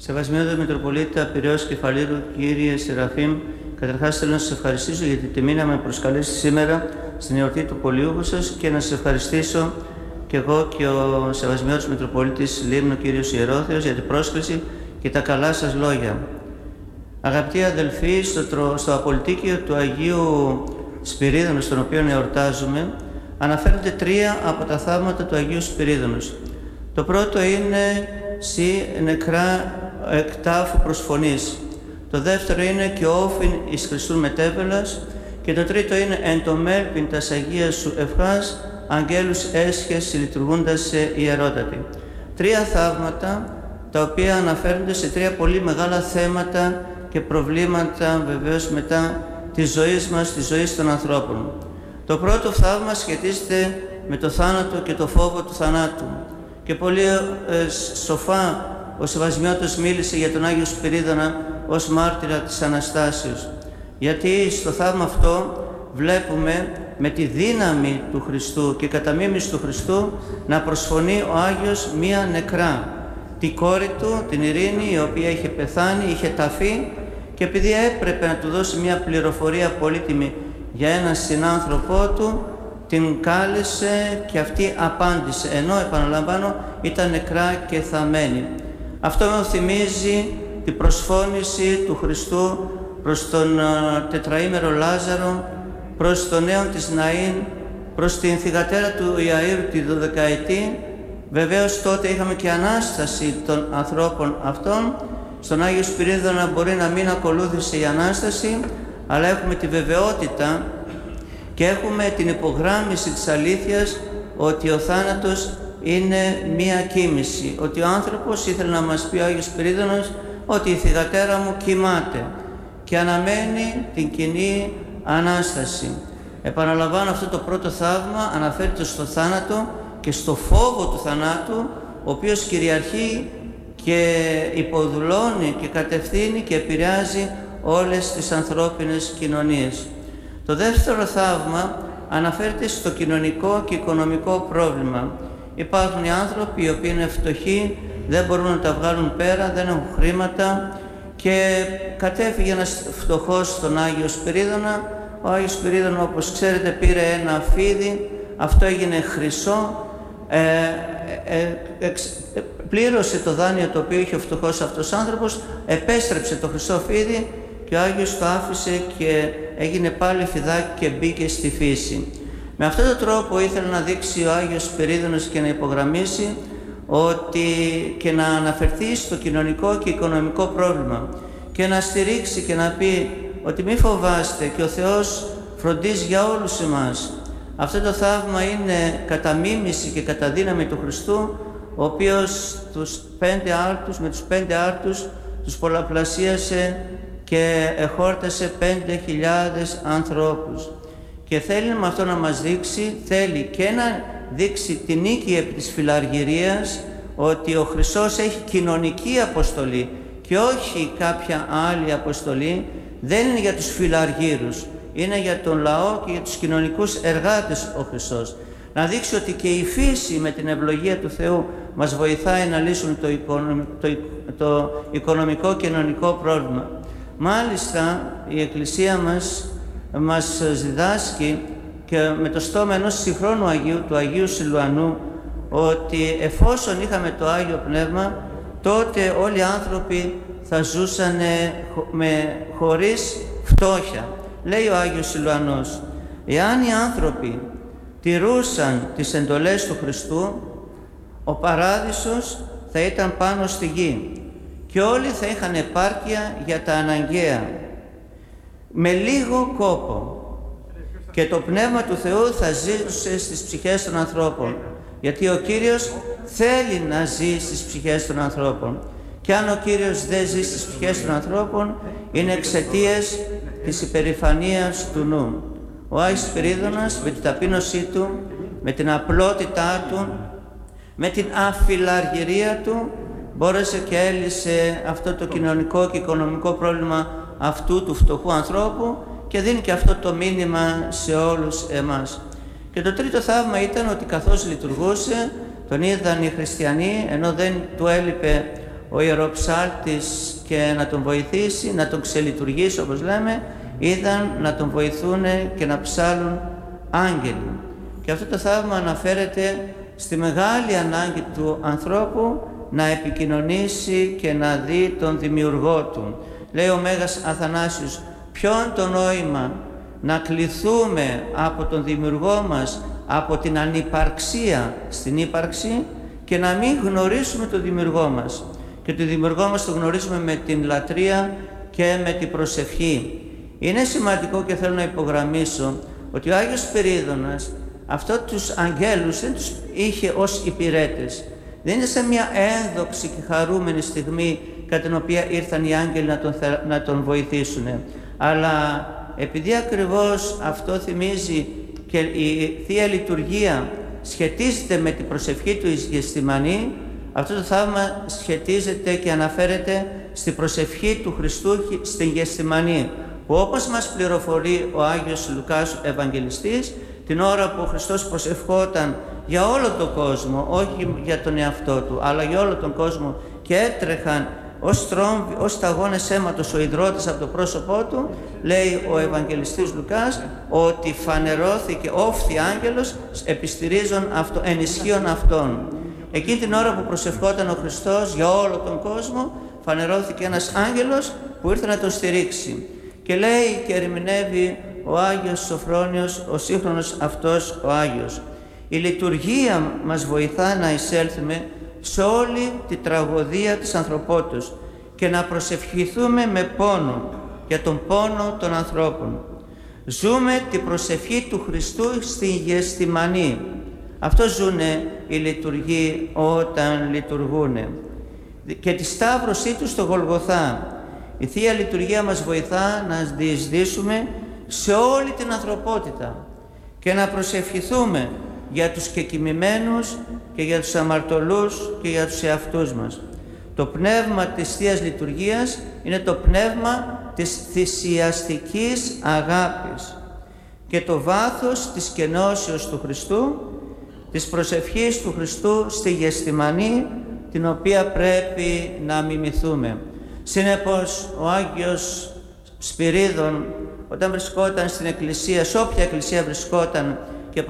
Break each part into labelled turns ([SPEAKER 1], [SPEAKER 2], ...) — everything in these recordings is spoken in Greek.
[SPEAKER 1] Σεβασμιότατο Μητροπολίτα Πειραιώς Κεφαλήρου, κύριε Σεραφείμ, καταρχάς θέλω να σας ευχαριστήσω για την τιμή να με προσκαλέσετε σήμερα στην εορτή του Πολιούχου σας και να σας ευχαριστήσω και εγώ και ο Σεβασμιότατος Μητροπολίτης Λίμνου, κύριος Ιερόθεος, για την πρόσκληση και τα καλά σας λόγια. Αγαπητοί αδελφοί, στο απολυτίκιο του Αγίου Σπυρίδωνος, τον οποίο εορτάζουμε, αναφέρονται τρία από τα θαύματα του Αγίου Σπυρίδωνος. Το πρώτο είναι «Σι νεκρά εκτάφου προσφωνής». Το δεύτερο είναι «Και όφιν εις Χριστούν μετέβελας». Και το τρίτο είναι «Εν το μέλπιν τας Αγίας σου ευχάς, αγγέλους έσχες συλλειτουργούντας σε ιερότατη». Τρία θαύματα τα οποία αναφέρονται σε τρία πολύ μεγάλα θέματα και προβλήματα βεβαίως μετά της ζωής μας, της ζωής των ανθρώπων. Το πρώτο θαύμα σχετίζεται με το θάνατο και το φόβο του θανάτου. Και πολύ σοφά ο Σεβασμιότατος μίλησε για τον Άγιο Σπυρίδωνα ως μάρτυρα της Αναστάσεως. Γιατί στο θαύμα αυτό βλέπουμε με τη δύναμη του Χριστού και κατά μίμηση του Χριστού να προσφωνεί ο Άγιος μία νεκρά, τη κόρη του, την Ειρήνη, η οποία είχε πεθάνει, είχε ταφεί, και επειδή έπρεπε να του δώσει μία πληροφορία πολύτιμη για έναν συνάνθρωπό του, την κάλεσε και αυτή απάντησε, ενώ επαναλαμβάνω ήταν νεκρά και θαμμένη. Αυτό μου θυμίζει την προσφώνηση του Χριστού προς τον τετραήμερο Λάζαρο, προς τον νέον της Ναΐν, προς την θυγατέρα του Ιαΐρου τη 12η. Βεβαίως τότε είχαμε και Ανάσταση των ανθρώπων αυτών. Στον Άγιο Σπυρίδωνα μπορεί να μην ακολούθησε η Ανάσταση, αλλά έχουμε τη βεβαιότητα και έχουμε την υπογράμμιση της αλήθειας ότι ο θάνατος είναι μία κοίμηση. Ότι ο άνθρωπος, ήθελε να μας πει ο Άγιος Σπυρίδωνος, ότι η θυγατέρα μου κοιμάται και αναμένει την κοινή Ανάσταση. Επαναλαμβάνω, αυτό το πρώτο θαύμα αναφέρεται στο θάνατο και στο φόβο του θανάτου, ο οποίος κυριαρχεί και υποδουλώνει και κατευθύνει και επηρεάζει όλες τις ανθρώπινες κοινωνίες. Το δεύτερο θαύμα αναφέρεται στο κοινωνικό και οικονομικό πρόβλημα. Υπάρχουν οι άνθρωποι οι οποίοι είναι φτωχοί, δεν μπορούν να τα βγάλουν πέρα, δεν έχουν χρήματα, και κατέφυγε ένας φτωχός στον Άγιο Σπυρίδωνα. Ο Άγιος Σπυρίδωνα, όπως ξέρετε, πήρε ένα φίδι, αυτό έγινε χρυσό, πλήρωσε το δάνειο το οποίο είχε ο φτωχός αυτός άνθρωπος, επέστρεψε το χρυσό φίδι και ο Άγιος το άφησε και έγινε πάλι φιδάκι και μπήκε στη φύση. Με αυτόν τον τρόπο ήθελε να δείξει ο Άγιος Σπυρίδωνος και να υπογραμμίσει ότι και να αναφερθεί στο κοινωνικό και οικονομικό πρόβλημα και να στηρίξει και να πει ότι μη φοβάστε και ο Θεός φροντίζει για όλους εμάς. Αυτό το θαύμα είναι κατά μίμηση και κατά δύναμη του Χριστού, ο οποίος με τους 5 άρτους τους πολλαπλασίασε και εχόρτασε 5.000 ανθρώπους. Και θέλει με αυτό να μας δείξει, θέλει και να δείξει την νίκη επί της φιλαργυρίας, ότι ο Χριστός έχει κοινωνική αποστολή και όχι κάποια άλλη αποστολή. Δεν είναι για τους φιλαργύρους, είναι για τον λαό και για τους κοινωνικούς εργάτες ο Χριστός. Να δείξει ότι και η φύση με την ευλογία του Θεού μας βοηθάει να λύσουμε το οικονομικό και κοινωνικό πρόβλημα. Μάλιστα η Εκκλησία μας διδάσκει και με το στόμα ενός συγχρόνου Αγίου, του Αγίου Σιλουανού, ότι εφόσον είχαμε το Άγιο Πνεύμα, τότε όλοι οι άνθρωποι θα ζούσαν χωρίς φτώχεια. Λέει ο Άγιος Σιλουανός, εάν οι άνθρωποι τηρούσαν τις εντολές του Χριστού, ο παράδεισος θα ήταν πάνω στη γη και όλοι θα είχαν επάρκεια για τα αναγκαία, με λίγο κόπο, και το Πνεύμα του Θεού θα ζούσε στις ψυχές των ανθρώπων, γιατί ο Κύριος θέλει να ζει στις ψυχές των ανθρώπων, και αν ο Κύριος δεν ζει στις ψυχές των ανθρώπων, είναι εξαιτίας της υπερηφανίας του νου. Ο Άγιος Σπυρίδωνας με την ταπείνωσή του, με την απλότητά του, με την αφιλαργυρία του, μπόρεσε και έλυσε αυτό το κοινωνικό και οικονομικό πρόβλημα αυτού του φτωχού ανθρώπου και δίνει και αυτό το μήνυμα σε όλους εμάς. Και το τρίτο θαύμα ήταν ότι καθώς λειτουργούσε, τον είδαν οι χριστιανοί, ενώ δεν του έλειπε ο ιεροψάλτης και να τον βοηθήσει, να τον ξελειτουργήσει όπως λέμε, είδαν να τον βοηθούν και να ψάλουν άγγελοι. Και αυτό το θαύμα αναφέρεται στη μεγάλη ανάγκη του ανθρώπου να επικοινωνήσει και να δει τον δημιουργό του. Λέει ο Μέγας Αθανάσιος, ποιον το νόημα να κληθούμε από τον δημιουργό μας, από την ανυπαρξία στην ύπαρξη και να μην γνωρίσουμε τον δημιουργό μας. Και τον δημιουργό μας το γνωρίζουμε με την λατρεία και με την προσευχή. Είναι σημαντικό και θέλω να υπογραμμίσω ότι ο Άγιος Σπυρίδωνας αυτό τους αγγέλους δεν τους είχε ως υπηρέτες. Δεν είναι σε μια ένδοξη και χαρούμενη στιγμή κατά την οποία ήρθαν οι άγγελοι να τον βοηθήσουν. Αλλά επειδή ακριβώς αυτό θυμίζει και η Θεία Λειτουργία σχετίζεται με την προσευχή του εις Γεστημανή, αυτό το θαύμα σχετίζεται και αναφέρεται στην προσευχή του Χριστού στην Γεστημανή, που όπως μας πληροφορεί ο Άγιος Λουκάς Ευαγγελιστής, την ώρα που ο Χριστός προσευχόταν για όλο τον κόσμο, όχι για τον εαυτό του, αλλά για όλο τον κόσμο, και έτρεχαν ως σταγόνες αίματος ο ιδρώτης από το πρόσωπό του, λέει ο Ευαγγελιστής Λουκάς ότι φανερώθηκε όφθη άγγελος επιστηρίζον ενισχύον αυτόν. Εκείνη την ώρα που προσευχόταν ο Χριστός για όλο τον κόσμο, φανερώθηκε ένας άγγελος που ήρθε να τον στηρίξει. Και λέει και ερμηνεύει ο Άγιος Σοφρόνιος, ο σύγχρονος αυτός ο Άγιος. Η λειτουργία μας βοηθά να εισέλθουμε σε όλη τη τραγωδία της ανθρωπότητας και να προσευχηθούμε με πόνο για τον πόνο των ανθρώπων. Ζούμε την προσευχή του Χριστού στη Γεστημανή. Αυτό ζουνε οι λειτουργοί όταν λειτουργούν. Και τη σταύρωσή του στο Γολγοθά. Η Θεία Λειτουργία μας βοηθά να διεισδύσουμε σε όλη την ανθρωπότητα και να προσευχηθούμε για τους κεκοιμημένους και για τους αμαρτωλούς και για τους εαυτούς μας. Το πνεύμα της Θείας Λειτουργίας είναι το πνεύμα της θυσιαστικής αγάπης και το βάθος της κενώσεως του Χριστού, της προσευχής του Χριστού στη Γεστημανή, την οποία πρέπει να μιμηθούμε. Συνέπως, ο Άγιος Σπυρίδων, όταν βρισκόταν στην εκκλησία, σε όποια εκκλησία βρισκόταν και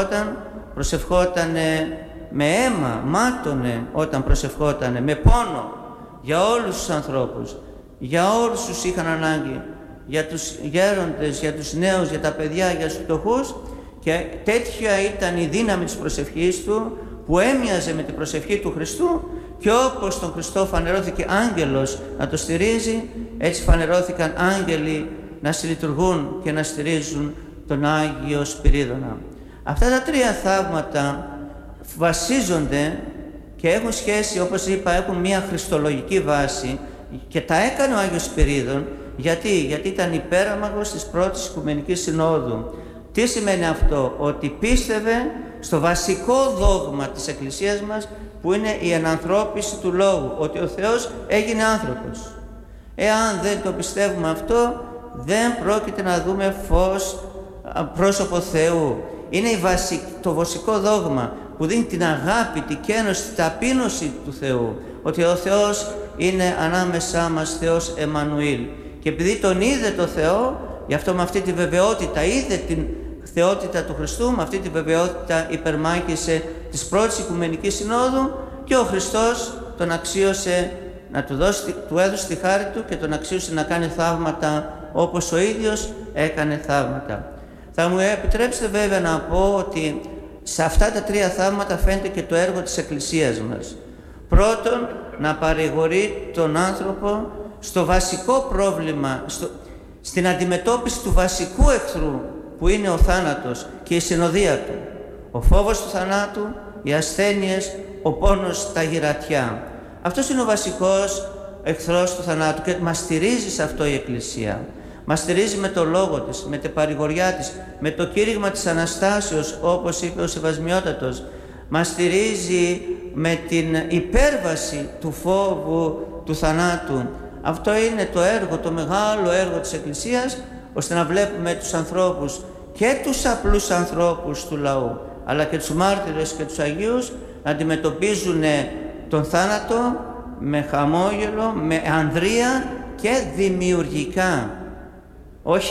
[SPEAKER 1] προσευχόταν με αίμα, μάτωνε όταν προσευχόταν, με πόνο για όλους τους ανθρώπους, για όλους τους είχαν ανάγκη, για τους γέροντες, για τους νέους, για τα παιδιά, για τους φτωχούς, και τέτοια ήταν η δύναμη της προσευχής του που έμοιαζε με την προσευχή του Χριστού, και όπως τον Χριστό φανερώθηκε άγγελος να το στηρίζει, έτσι φανερώθηκαν άγγελοι να συλλειτουργούν και να στηρίζουν τον Άγιο Σπυρίδωνα. Αυτά τα τρία θαύματα βασίζονται και έχουν σχέση, όπως είπα, έχουν μια χριστολογική βάση, και τα έκανε ο Άγιος Σπυρίδων. Γιατί ήταν υπέραμαγος της πρώτης Οικουμενικής Συνόδου. Τι σημαίνει αυτό? Ότι πίστευε στο βασικό δόγμα της Εκκλησίας μας, που είναι η ενανθρώπιση του Λόγου, ότι ο Θεός έγινε άνθρωπος. Εάν δεν το πιστεύουμε αυτό, δεν πρόκειται να δούμε φως πρόσωπο Θεού. Είναι το βασικό δόγμα που δίνει την αγάπη, την κένωση, την ταπείνωση του Θεού, ότι ο Θεός είναι ανάμεσά μας Θεός Εμμανουήλ. Και επειδή τον είδε το Θεό, γι' αυτό με αυτή τη βεβαιότητα είδε την θεότητα του Χριστού, με αυτή τη βεβαιότητα υπερμάχησε της πρώτης Οικουμενικής Συνόδου, και ο Χριστός τον αξίωσε να του έδωσε τη χάρη του και τον αξίωσε να κάνει θαύματα όπως ο ίδιος έκανε θαύματα. Θα μου επιτρέψετε βέβαια να πω ότι σε αυτά τα τρία θαύματα φαίνεται και το έργο της Εκκλησίας μας. Πρώτον, να παρηγορεί τον άνθρωπο στο βασικό πρόβλημα, στην αντιμετώπιση του βασικού εχθρού, που είναι ο θάνατος και η συνοδεία του. Ο φόβος του θανάτου, οι ασθένειες, ο πόνος, τα γυρατιά. Αυτός είναι ο βασικός εχθρός του θανάτου και μας στηρίζει σε αυτό η Εκκλησία. Μας στηρίζει με το λόγο της, με την παρηγοριά της, με το κήρυγμα της Αναστάσεως, όπως είπε ο Σεβασμιότατος. Μας στηρίζει με την υπέρβαση του φόβου του θανάτου. Αυτό είναι το έργο, το μεγάλο έργο της Εκκλησίας, ώστε να βλέπουμε τους ανθρώπους, και τους απλούς ανθρώπους του λαού, αλλά και τους μάρτυρες και τους Αγίους, να αντιμετωπίζουν τον θάνατο με χαμόγελο, με ανδρεία και δημιουργικά. Όχι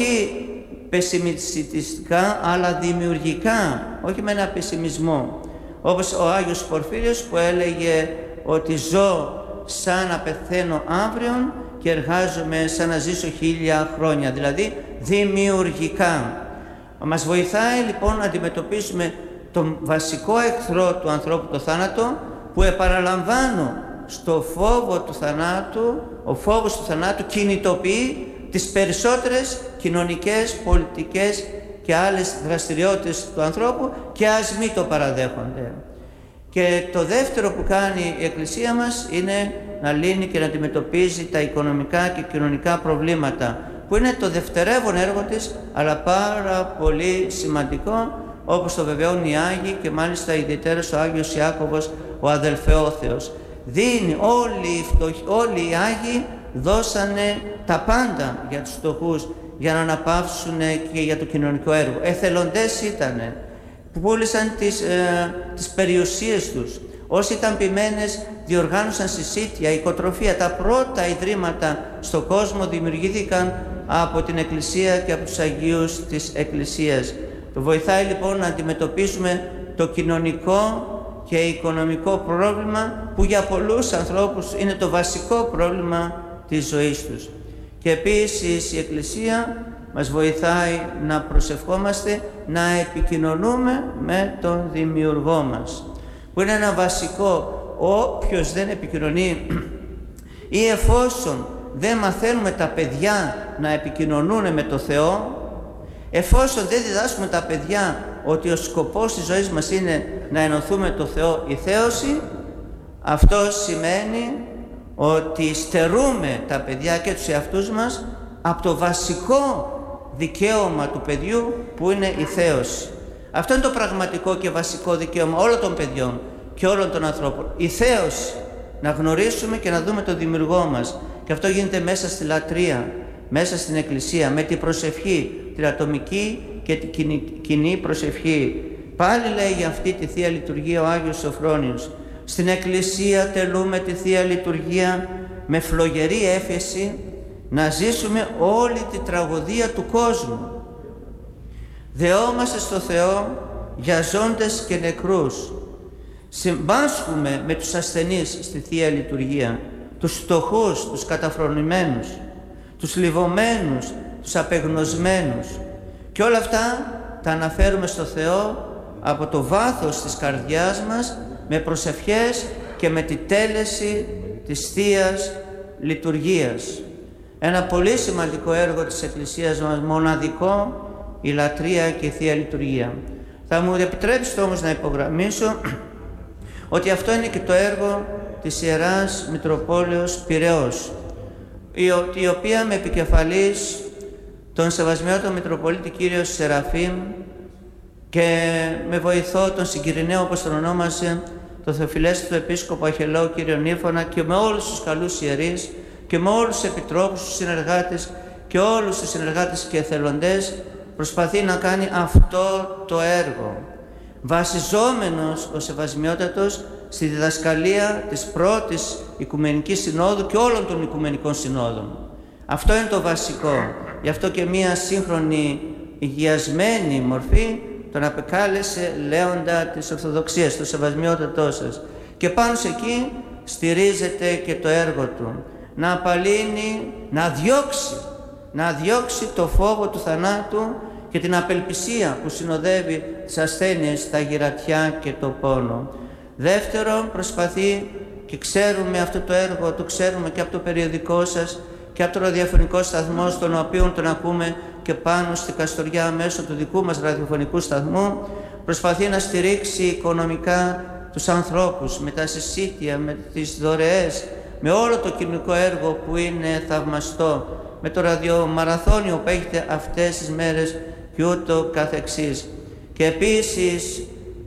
[SPEAKER 1] πεσημιστικά, αλλά δημιουργικά, όχι με ένα πεσημισμό. Όπως ο Άγιος Πορφύριος που έλεγε ότι ζω σαν να πεθαίνω αύριο και εργάζομαι σαν να ζήσω 1000 χρόνια, δηλαδή δημιουργικά. Μας βοηθάει λοιπόν να αντιμετωπίσουμε τον βασικό εχθρό του ανθρώπου, το θάνατο, που επαναλαμβάνω, στο φόβο του θανάτου, ο φόβος του θανάτου κινητοποιεί τις περισσότερες κοινωνικές, πολιτικές και άλλες δραστηριότητες του ανθρώπου και ας μην το παραδέχονται. Και το δεύτερο που κάνει η Εκκλησία μας είναι να λύνει και να αντιμετωπίζει τα οικονομικά και κοινωνικά προβλήματα, που είναι το δευτερεύον έργο της, αλλά πάρα πολύ σημαντικό, όπως το βεβαιώνει οι Άγιοι και μάλιστα ιδιαίτερα ο Άγιος Ιάκωβος, ο αδελφεόθεος. Δίνει όλοι οι Άγιοι δώσανε τα πάντα για τους φτωχούς, για να αναπαύσουν και για το κοινωνικό έργο. Εθελοντές ήτανε, που πούλησαν τις περιουσίες τους. Όσοι ήταν ποιμένες διοργάνωσαν συσίτια, οικοτροφία. Τα πρώτα ιδρύματα στον κόσμο δημιουργήθηκαν από την Εκκλησία και από τους Αγίους της Εκκλησίας. Το βοηθάει λοιπόν να αντιμετωπίσουμε το κοινωνικό και οικονομικό πρόβλημα που για πολλούς ανθρώπους είναι το βασικό πρόβλημα της ζωής τους. Και επίσης η Εκκλησία μας βοηθάει να προσευχόμαστε, να επικοινωνούμε με τον Δημιουργό μας, που είναι ένα βασικό. Όποιος δεν επικοινωνεί ή εφόσον δεν μαθαίνουμε τα παιδιά να επικοινωνούν με το Θεό, εφόσον δεν διδάσκουμε τα παιδιά ότι ο σκοπός της ζωής μας είναι να ενωθούμε το Θεό, η θέωση, αυτό σημαίνει ότι στερούμε τα παιδιά και τους εαυτούς μας από το βασικό δικαίωμα του παιδιού, που είναι η θέωση. Αυτό είναι το πραγματικό και βασικό δικαίωμα όλων των παιδιών και όλων των ανθρώπων. Η θέωση, να γνωρίσουμε και να δούμε τον Δημιουργό μας. Και αυτό γίνεται μέσα στη λατρεία, μέσα στην Εκκλησία, με την προσευχή, την ατομική και την κοινή προσευχή. Πάλι λέει για αυτή τη Θεία Λειτουργία ο Άγιος Σωφρόνιος: στην Εκκλησία τελούμε τη Θεία Λειτουργία με φλογερή έφεση να ζήσουμε όλη τη τραγωδία του κόσμου. Δεόμαστε στο Θεό για ζώντες και νεκρούς. Συμπάσχουμε με τους ασθενείς στη Θεία Λειτουργία, τους φτωχούς, τους καταφρονημένους, τους λιβωμένους, τους απεγνωσμένους. Και όλα αυτά τα αναφέρουμε στο Θεό από το βάθος της καρδιάς μας, με προσευχές και με τη τέλεση της Θείας Λειτουργίας. Ένα πολύ σημαντικό έργο της Εκκλησίας μας, μοναδικό, η λατρεία και η Θεία Λειτουργία. Θα μου επιτρέψετε όμως να υπογραμμίσω ότι αυτό είναι και το έργο της Ιεράς Μητροπόλεως Πειραιώς, η οποία με επικεφαλής τον Σεβασμιότατο Μητροπολίτη κύριο Σεραφείμ και με βοηθό τον συγκυριναίο, όπως τον ονόμασε, τον Θεοφιλέστατο Επίσκοπο Αχελαίο κύριο Νύφωνα, και με όλους τους καλούς ιερείς και με όλους τους επιτρόπους, τους συνεργάτες και όλους τους συνεργάτες και εθελοντές, προσπαθεί να κάνει αυτό το έργο, βασιζόμενος ο Σεβασμιότατος στη διδασκαλία της πρώτης Οικουμενικής Συνόδου και όλων των Οικουμενικών Συνόδων. Αυτό είναι το βασικό. Γι' αυτό και μία σύγχρονη υγιασμένη μορφή τον απεκάλεσε λέοντα της Ορθοδοξίας, το Σεβασμιότατό σας. Και πάνω σε εκεί στηρίζεται και το έργο του. Να απαλύνει, να διώξει το φόβο του θανάτου και την απελπισία που συνοδεύει τις ασθένειες, τα γυρατιά και το πόνο. Δεύτερον, προσπαθεί, και ξέρουμε αυτό το έργο, το ξέρουμε και από το περιοδικό σας και από το ραδιοφωνικό σταθμό, στον οποίο τον ακούμε και πάνω στη Καστοριά μέσω του δικού μας ραδιοφωνικού σταθμού, προσπαθεί να στηρίξει οικονομικά τους ανθρώπους με τα συσίτια, με τις δωρεές, με όλο το κοινωνικό έργο που είναι θαυμαστό, με το ραδιομαραθώνιο που έχετε αυτές τις μέρες και ούτω καθεξής. Και επίσης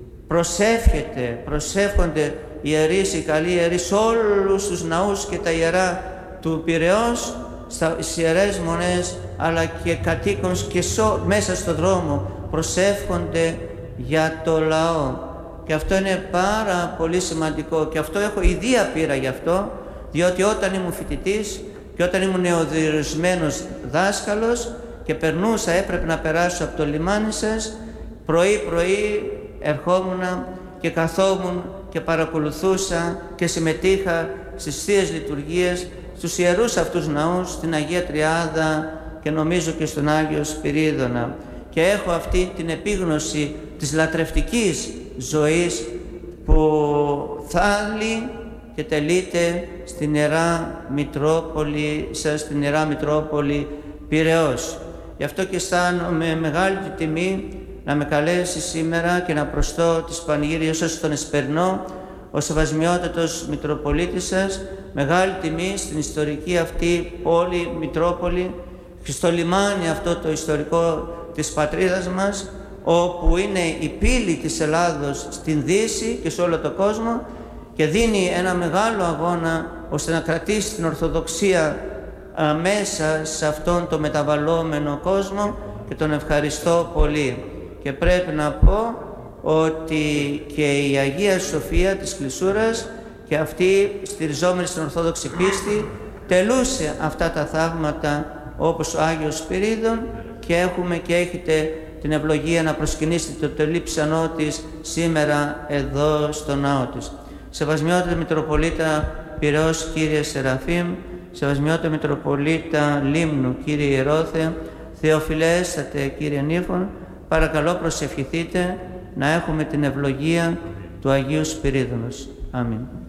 [SPEAKER 1] προσεύχονται οι ιερείς, οι καλοί ιερείς, σε όλους τους ναούς και τα ιερά του Πειραιώς, στις ιερές μονές, αλλά και κατοίκονες και μέσα στον δρόμο προσεύχονται για το λαό. Και αυτό είναι πάρα πολύ σημαντικό και αυτό έχω ιδία πείρα γι' αυτό, διότι όταν ήμουν φοιτητής και όταν ήμουν νεοδιορισμένος δάσκαλος και περνούσα, έπρεπε να περάσω από το λιμάνι σας, πρωί-πρωί ερχόμουν και καθόμουν και παρακολουθούσα και συμμετείχα στις Θείες Λειτουργίες, στους ιερούς αυτούς ναούς, στην Αγία Τριάδα και νομίζω και στον Άγιο Σπυρίδωνα. Και έχω αυτή την επίγνωση της λατρευτικής ζωής που θάλει και τελείται στην Ιερά Μητρόπολη σας, στην Ιερά Μητρόπολη Πειραιώς. Γι' αυτό και αισθάνομαι μεγάλη τιμή να με καλέσει σήμερα και να προστώ τις πανηγύριες σας στον Εσπερνό, ο Σεβασμιότατος Μητροπολίτης σας, μεγάλη τιμή στην ιστορική αυτή πόλη, Μητρόπολη, και στο λιμάνι αυτό το ιστορικό της πατρίδας μας, όπου είναι η πύλη της Ελλάδος στην Δύση και σε όλο τον κόσμο και δίνει ένα μεγάλο αγώνα ώστε να κρατήσει την Ορθοδοξία μέσα σε αυτόν το μεταβαλλόμενο κόσμο και τον ευχαριστώ πολύ. Και πρέπει να πω ότι και η Αγία Σοφία της Κλεισούρας και αυτή στηριζόμενη στην Ορθόδοξη πίστη τελούσε αυτά τα θαύματα όπως ο Άγιος Σπυρίδων και έχουμε και έχετε την ευλογία να προσκυνήσετε το τελή ψανό της σήμερα εδώ στο ναό της. Σεβασμιότατε Μητροπολίτα Πειραιώς Κύριε Σεραφείμ, Σεβασμιότατε Μητροπολίτα Λίμνου Κύριε Ιερόθε, Θεοφιλέστατε Κύριε Νύφων, παρακαλώ προσευχηθείτε να έχουμε την ευλογία του Αγίου Σπυρίδωνος. Αμήν.